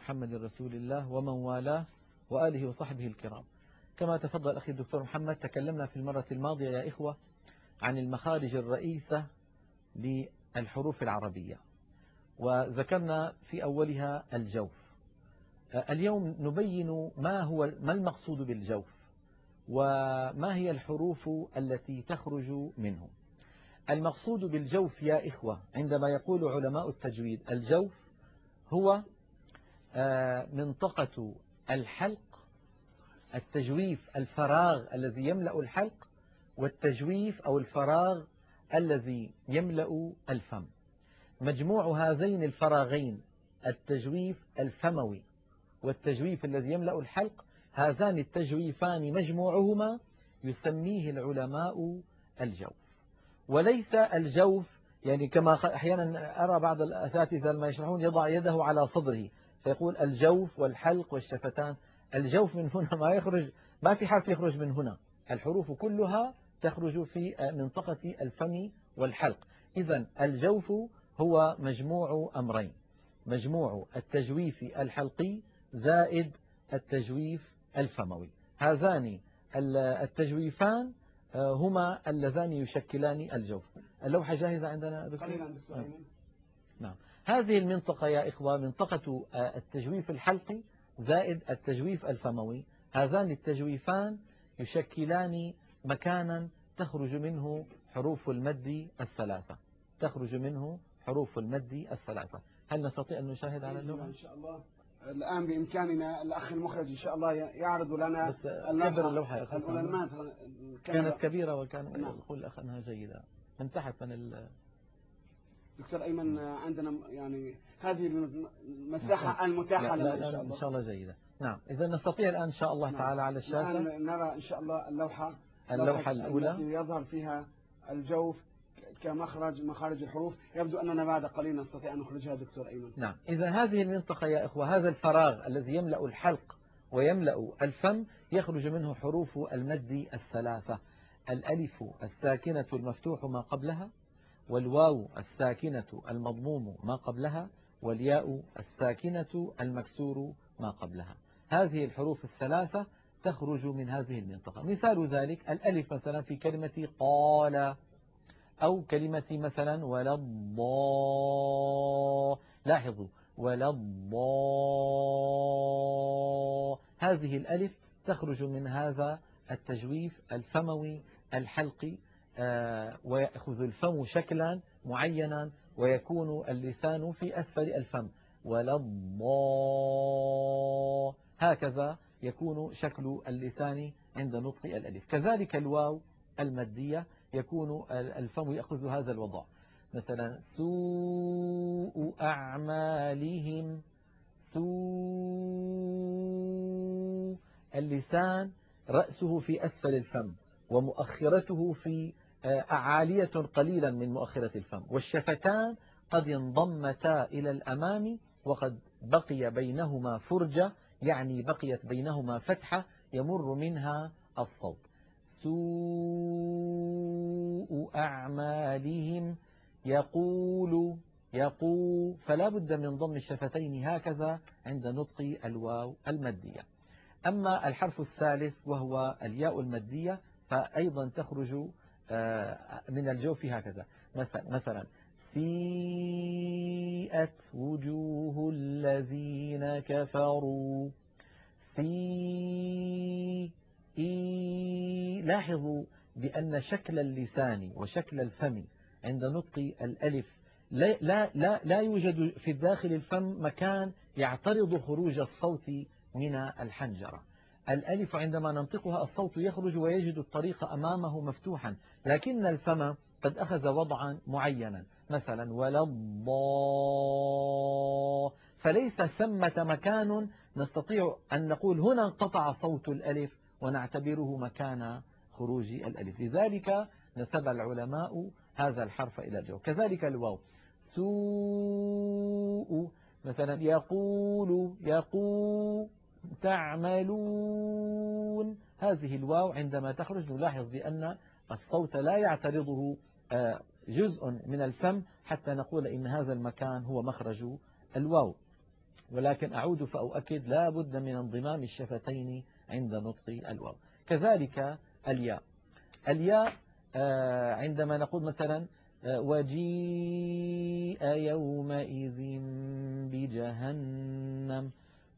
محمد رسول الله ومن والاه وآله وصحبه الكرام. كما تفضل أخي الدكتور محمد، تكلمنا في المرة الماضية يا إخوة عن المخارج الرئيسة للحروف العربية، وذكرنا في أولها الجوف. اليوم نبين ما المقصود بالجوف، وما هي الحروف التي تخرج منه. المقصود بالجوف يا إخوة عندما يقول علماء التجويد الجوف هو منطقة الحلق، التجويف الفراغ الذي يملأ الحلق، والتجويف أو الفراغ الذي يملأ الفم. مجموع هذين الفراغين، التجويف الفموي والتجويف الذي يملأ الحلق، هذان التجويفان مجموعهما يسميه العلماء الجوف. وليس الجوف يعني كما أحيانا أرى بعض الأساتذة لما يشرحون يضع يده على صدره فيقول الجوف والحلق والشفتان. الجوف من هنا ما يخرج، ما في حرف يخرج من هنا، الحروف كلها تخرج في منطقة الفم والحلق. إذن الجوف هو مجموع أمرين، مجموع التجويف الحلقي زائد التجويف الفموي. هذان التجويفان هما اللذان يشكلان الجوف. اللوحة جاهزة عندنا دكتور؟ نعم. هذه المنطقة يا إخوة منطقة التجويف الحلقي زائد التجويف الفموي، هذان التجويفان يشكلان مكانا تخرج منه حروف المد الثلاثة، تخرج منه حروف المد الثلاثة. هل نستطيع أن نشاهد على اللوحة؟ إن شاء الله الآن بإمكاننا الأخ المخرج إن شاء الله يعرض لنا اللوحة يا أخي كانت كبيرة وكان يقول الأخ أنها جيدة من تحت من دكتور أيمن عندنا يعني هذه المساحة المتاحة لنا إن شاء الله. إن شاء الله جيدة. نعم. إذا نستطيع الآن إن شاء الله تعالى على الشاشة نرى إن شاء الله اللوحة الأولى التي يظهر فيها الجوف مخارج الحروف. يبدو أننا بعد قليل نستطيع أن نخرجها دكتور أيمن. نعم. إذا هذه المنطقة يا إخوة، هذا الفراغ الذي يملأ الحلق ويملأ الفم يخرج منه حروف المد الثلاثة: الألف الساكنة المفتوح ما قبلها، والواو الساكنة المضموم ما قبلها، والياء الساكنة المكسور ما قبلها. هذه الحروف الثلاثة تخرج من هذه المنطقة. مثال ذلك الألف مثلا في كلمة قال، أو كلمة مثلا ولا الضاء، لاحظوا ولا الضاء، هذه الألف تخرج من هذا التجويف الفموي الحلقي، ويأخذ الفم شكلا معينا ويكون اللسان في أسفل الفم. ولا الضاء، هكذا يكون شكل اللسان عند نطق الألف. كذلك الواو المادية يكون الفم يأخذ هذا الوضع، مثلا سوء أعمالهم، سوء، اللسان رأسه في أسفل الفم ومؤخرته في عالية قليلا من مؤخرة الفم، والشفتان قد انضمتا إلى الأمام وقد بقي بينهما فرجة، يعني بقيت بينهما فتحة يمر منها الصوت. سوء أعمالهم، يقول فلا بد من ضم الشفتين هكذا عند نطق الواو المادية. أما الحرف الثالث وهو الياء المادية فأيضا تخرج من الجوف هكذا، مثلا سيئت وجوه الذين كفروا، لاحظوا بأن شكل اللسان وشكل الفم عند نطق الألف لا يوجد في داخل الفم مكان يعترض خروج الصوت من الحنجرة. الألف عندما ننطقها الصوت يخرج ويجد الطريق أمامه مفتوحا، لكن الفم قد أخذ وضعا معينا، مثلا ولا الضاء، فليس ثمة مكان نستطيع أن نقول هنا انقطع صوت الألف ونعتبره مكان خروج الألف. لذلك نسب العلماء هذا الحرف إلى الجو. كذلك الواو سوء، مثلا يقول تعملون، هذه الواو عندما تخرج نلاحظ بأن الصوت لا يعترضه جزء من الفم حتى نقول إن هذا المكان هو مخرج الواو. ولكن أعود فأؤكد لا بد من انضمام الشفتين عند نطق الواو. كذلك الياء. الياء عندما نقول مثلا وجيء يومئذ بجهنم،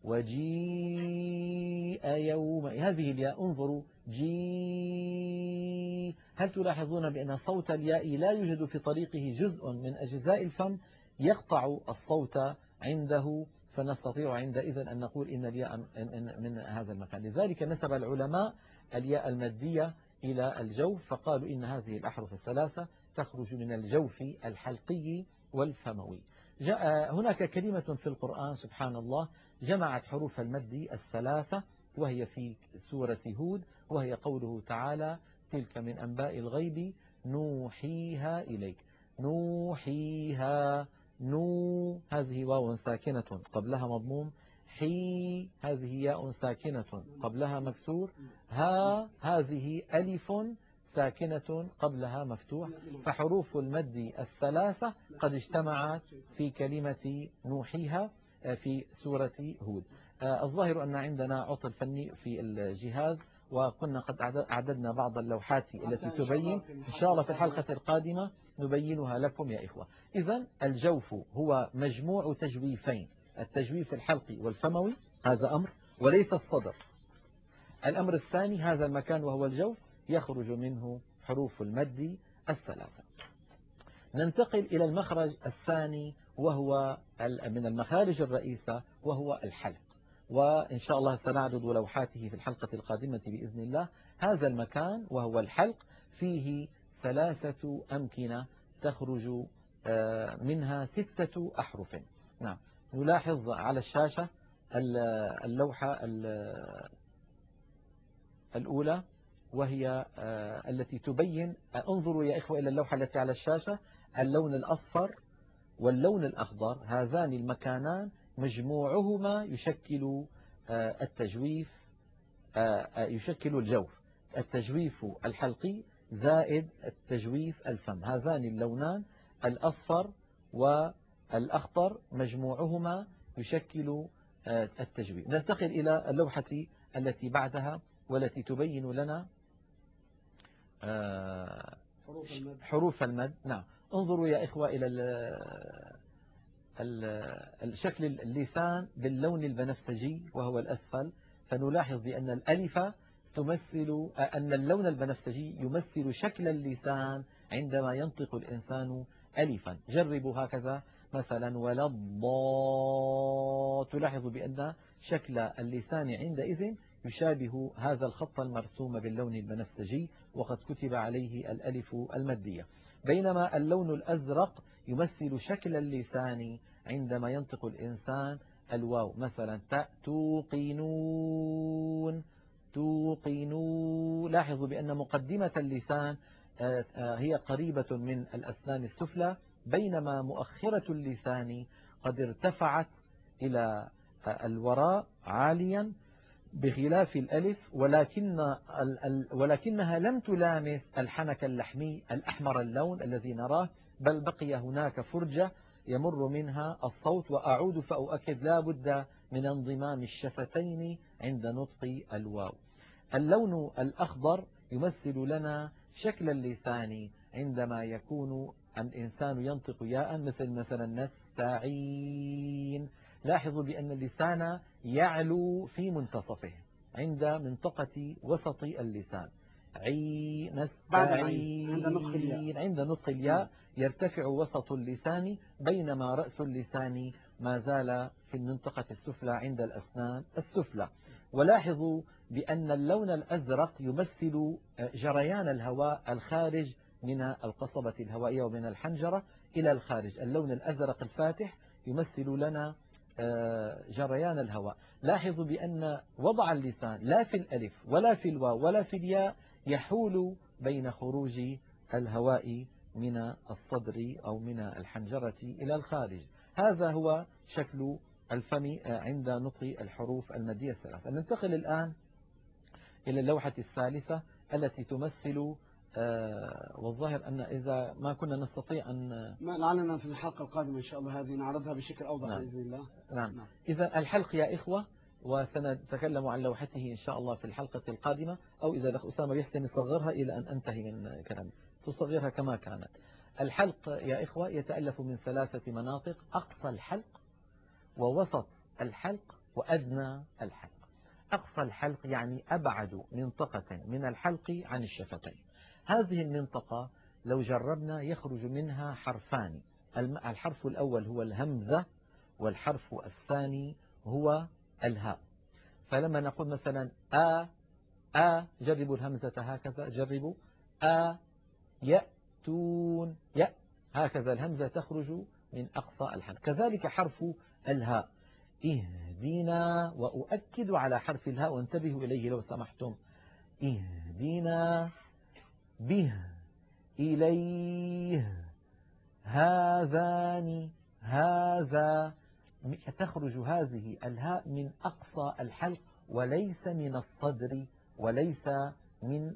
وجيء هذه الياء انظروا جي، هل تلاحظون بأن صوت الياء لا يوجد في طريقه جزء من أجزاء الفم يقطع الصوت عنده، فنستطيع عندئذ أن نقول إن الياء من هذا المكان. لذلك نسب العلماء الياء المادية إلى الجوف، فقالوا إن هذه الأحرف الثلاثة تخرج من الجوف الحلقي والفموي. جاء هناك كلمة في القرآن سبحان الله جمعت حروف المد الثلاثة، وهي في سورة هود، وهي قوله تعالى تلك من أنباء الغيب نوحيها إليك. نوحيها، نو هذه واو ساكنة قبلها مضموم، حي هذه ياء ساكنة قبلها مكسور، ها هذه ألف ساكنة قبلها مفتوح، فحروف المد الثلاثة قد اجتمعت في كلمة نوحيها في سورة هود. الظاهر أن عندنا عطل فني في الجهاز، وكنا قد أعددنا بعض اللوحات التي تبين، إن شاء الله في الحلقة القادمة نبينها لكم يا إخوة. إذن الجوف هو مجموع تجويفين، التجويف الحلقي والفموي، هذا أمر وليس الصدر. الأمر الثاني هذا المكان وهو الجوف يخرج منه حروف المد الثلاثة. ننتقل إلى المخرج الثاني وهو من المخارج الرئيسة وهو الحلق، وإن شاء الله سنعرض لوحاته في الحلقة القادمة بإذن الله. هذا المكان وهو الحلق فيه ثلاثة أمكنة تخرج منها 6 أحرف. نعم، نلاحظ على الشاشة اللوحة الأولى وهي التي تبين، انظروا يا إخوة إلى اللوحة التي على الشاشة، اللون الأصفر واللون الأخضر، هذان المكانان مجموعهما يشكل التجويف، يشكل الجوف، التجويف الحلقي زائد التجويف الفم. هذان اللونان الأصفر والأخضر مجموعهما يشكل التجويف. ننتقل إلى اللوحة التي بعدها والتي تبين لنا حروف المد. نعم، انظروا يا إخوة إلى الشكل اللسان باللون البنفسجي وهو الأسفل، فنلاحظ بأن الألف تمثل أن اللون البنفسجي يمثل شكل اللسان عندما ينطق الإنسان ألفا. جربوا هكذا مثلا ولا الضاد، تلاحظ بأن شكل اللسان عندئذ يشابه هذا الخط المرسوم باللون البنفسجي وقد كتب عليه الألف المادية، بينما اللون الأزرق يمثل شكل اللسان عندما ينطق الإنسان الواو، مثلا توقنون، توقنون. لاحظوا بأن مقدمة اللسان هي قريبة من الأسنان السفلى، بينما مؤخرة اللسان قد ارتفعت إلى الوراء عاليا بخلاف الألف، ولكنها لم تلامس الحنك اللحمي الأحمر اللون الذي نراه، بل بقي هناك فرجة يمر منها الصوت. وأعود فأؤكد لا بد من انضمام الشفتين عند نطق الواو. اللون الأخضر يمثل لنا شكل اللسان عندما يكون الإنسان ينطق ياء، مثلا نستعين. لاحظوا بأن اللسان يعلو في منتصفه عند منطقة وسط اللسان، نستعين. عند نطق الياء يرتفع وسط اللسان، بينما رأس اللسان ما زال في المنطقة السفلى عند الأسنان السفلى. ولاحظوا بأن اللون الأزرق يمثل جريان الهواء الخارج من القصبة الهوائية ومن الحنجرة إلى الخارج. اللون الأزرق الفاتح يمثل لنا جريان الهواء. لاحظوا بأن وضع اللسان لا في الألف ولا في الواو ولا في الياء يحول بين خروج الهواء من الصدر أو من الحنجرة إلى الخارج. هذا هو شكل الفم عند نطق الحروف المادية الثلاثة. ننتقل الآن إلى اللوحة الثالثة التي تمثل والظاهر أن إذا ما كنا نستطيع أن لعلنا في الحلقة القادمة إن شاء الله هذه نعرضها بشكل أوضح. نعم. بإذن الله. نعم. إذا الحلق يا إخوة، وسنتكلم عن لوحته إن شاء الله في الحلقة القادمة، أو إذا الأخ أسامة يحسن يصغرها إلى أن أنتهي من كلامي تصغرها كما كانت. الحلق يا إخوة يتألف من 3 مناطق: أقصى الحلق، ووسط الحلق، وأدنى الحلق. أقصى الحلق يعني أبعد منطقة من الحلق عن الشفتين. هذه المنطقة لو جربنا يخرج منها حرفان. الحرف الأول هو الهمزة، والحرف الثاني هو الهاء. فلما نقول مثلا جربوا الهمزة هكذا، جربوا يأتون، هكذا الهمزة تخرج من أقصى الحلق. كذلك حرف الهاء، اهدنا، وأؤكد على حرف الهاء وانتبهوا إليه لو سمحتم. اهدنا، به، إليه، هذان، هذا. تخرج هذه الهاء من أقصى الحلق وليس من الصدر، وليس من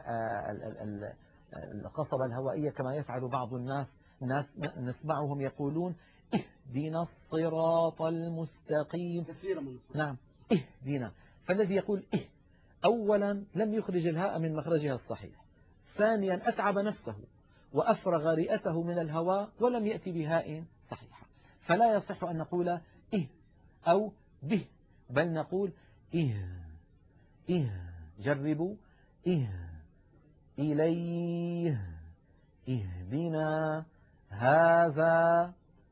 القصبة الهوائية كما يفعل بعض الناس. نسمعهم يقولون اهدنا الصراط المستقيم. كثيرا من الصراط. نعم، اهدنا. فالذي يقول أولا لم يخرج الهاء من مخرجها الصحيح، ثانيا أتعب نفسه وأفرغ رئته من الهواء ولم يأتي بهاء صحيحة. فلا يصح أن نقول أو به، بل نقول جربوا إليه، اهدنا، هذا،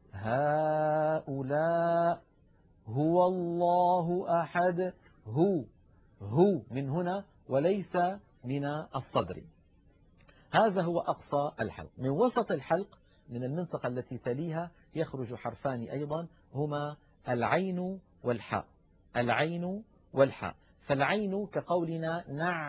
هؤلاء، هو الله أحد، هو من هنا وليس من الصدر. هذا هو أقصى الحلق. من وسط الحلق، من المنطقة التي تليها، يخرج حرفان أيضا هما العين والحاء. العين والحاء. فالعين كقولنا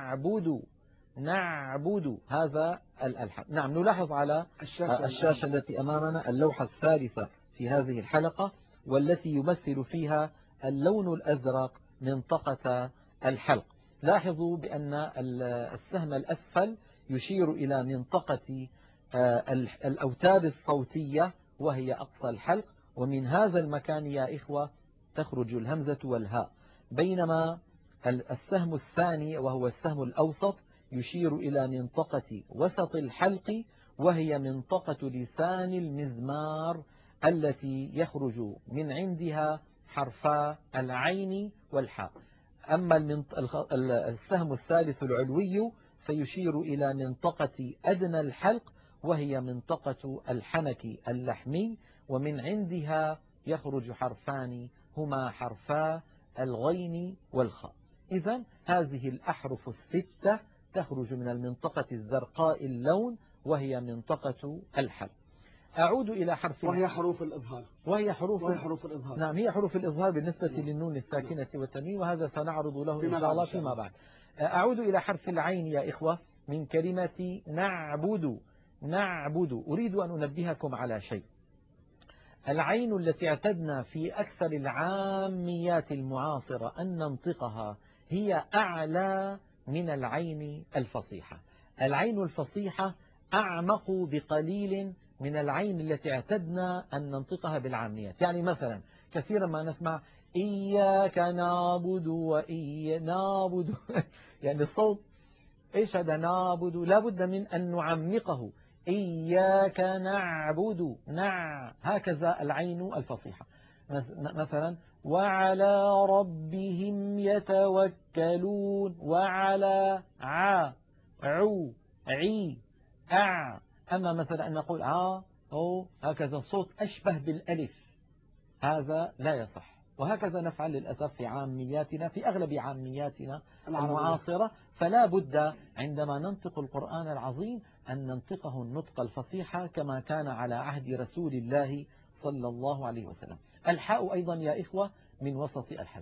نعبد، هذا الحرف. نعم، نلاحظ على الشاشة التي أمامنا اللوحة الثالثة في هذه الحلقة، والتي يمثل فيها اللون الأزرق منطقة الحلق. لاحظوا بأن السهم الأسفل يشير إلى منطقة الأوتار الصوتية وهي أقصى الحلق، ومن هذا المكان يا إخوة تخرج الهمزة والهاء. بينما السهم الثاني وهو السهم الأوسط يشير إلى منطقة وسط الحلق، وهي منطقة لسان المزمار التي يخرج من عندها حرفا العين والحاء. أما السهم الثالث العلوي فيشير إلى منطقة أدنى الحلق، وهي منطقة الحنك اللحمي، ومن عندها يخرج حرفان هما حرفا الغين والخاء. إذن هذه الأحرف الستة تخرج من المنطقة الزرقاء اللون، وهي منطقة الحلق. أعود إلى حرف وهي حروف الإظهار. وهي حروف الإظهار. نعم، هي حروف الإظهار بالنسبة للنون الساكنة والتنوين، وهذا سنعرض له إن شاء الله فيما بعد. أعود إلى حرف العين يا إخوة من كلمة نعبد. أريد أن أنبهكم على شيء. العين التي اعتدنا في أكثر العاميات المعاصرة أن ننطقها هي أعلى من العين الفصيحة. العين الفصيحة أعمق بقليل من العين التي اعتدنا أن ننطقها بالعاميات. يعني مثلا كثيرا ما نسمع إياك نعبد نعبد يعني الصوت إيش هذا نعبد؟ لابد من أن نعمقه. إياك نعبد هكذا العين الفصيحة. مثلا وعلى ربهم يتوكلون، وعلى عو عي أما مثلا أن نقول أو هكذا الصوت أشبه بالألف، هذا لا يصح. وهكذا نفعل للأسف في عامياتنا، في أغلب عامياتنا المعاصرة. فلا بد عندما ننطق القرآن العظيم أن ننطقه النطق الفصيح كما كان على عهد رسول الله صلى الله عليه وسلم. الحاء أيضا يا إخوة من وسط الحلق.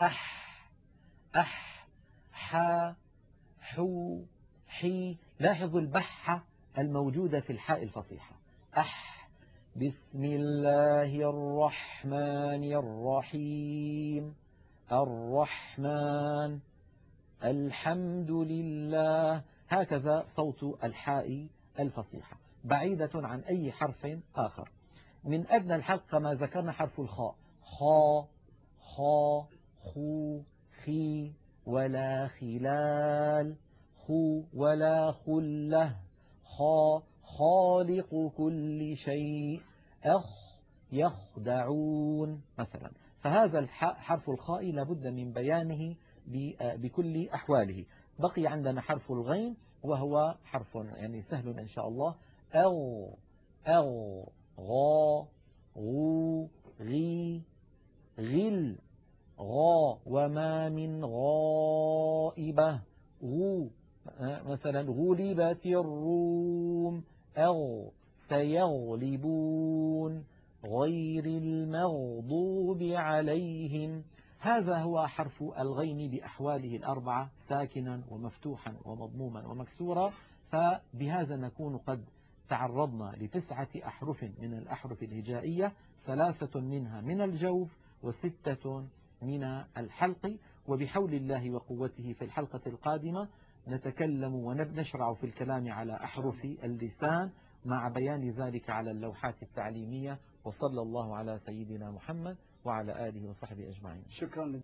حا حو حي. لاحظوا البحة الموجودة في الحاء الفصيحة. بسم الله الرحمن الرحيم. الرحمن. الحمد لله. هكذا صوت الحاء الفصيحة بعيدة عن أي حرف آخر. من أدنى الحلق كما ذكرنا حرف الخاء، خا خا خو خي ولا خلال، خو ولا خله، خا خالق كل شيء، أخ يخدعون مثلا. فهذا حرف الخاء لابد من بيانه بكل أحواله. بقي عندنا حرف الغين وهو حرف يعني سهل إن شاء الله، أو أو غا غو غي غل غا وما من غائبة، غو مثلا غلبت الروم، أو سيغلبون، غير المغضوب عليهم. هذا هو حرف الغين بأحواله الأربعة، ساكنا ومفتوحا ومضموما ومكسورا. فبهذا نكون قد تعرضنا ل9 أحرف من الأحرف الهجائية، 3 منها من الجوف و6 من الحلق. وبحول الله وقوته في الحلقة القادمة نتكلم ونشرع في الكلام على أحرف اللسان مع بيان ذلك على اللوحات التعليمية. وصلى الله على سيدنا محمد وعلى آله وصحبه أجمعين. شكرا.